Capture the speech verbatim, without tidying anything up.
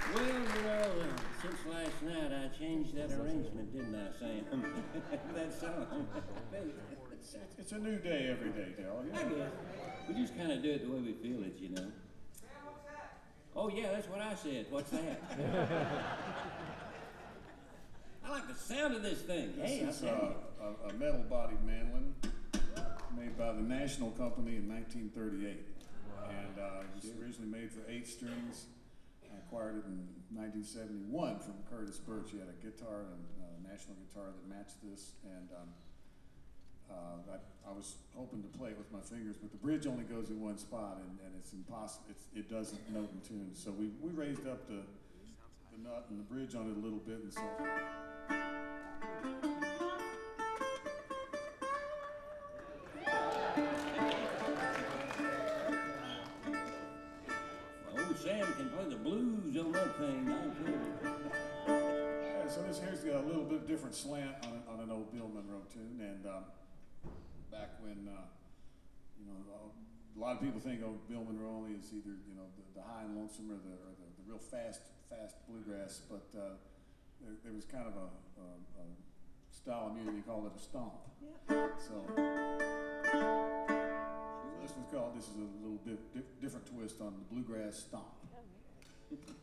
Well, you know, uh, since last night I changed that arrangement, didn't I, Sam? That song. It's, it's, it's a new day every day, Dale. I guess. We just kind of do it the way we feel it, you know. Oh, yeah, that's what I said. What's that? I like the sound of this thing. Hey, This is I'll tell uh, you. a, a metal-bodied mandolin made by the National Company in nineteen thirty-eight. And uh, it was originally made for eight strings. I acquired it in nineteen seventy-one from Curtis Birch. He had a guitar, a uh, national guitar that matched this. And um, uh, I, I was hoping to play it with my fingers, but the bridge only goes in one spot, and, and it's impossible. It's, it doesn't note and tune. So we, we raised up the, the nut and the bridge on it a little bit, and so. Old Sam can play the blues on that thing. I'll tell you. Yeah, so this here's got a little bit different slant on, on an old Bill Monroe tune, and um, back when, uh, you know, a lot of people think oh Bill Monroe only is either you know the, the high and lonesome or the or the, the real fast fast bluegrass, but uh, there, there was kind of a, a, a style of music, he called it a stomp. Yeah. So, so this was called. This is a little bit di- different twist on the bluegrass stomp. Oh, yeah.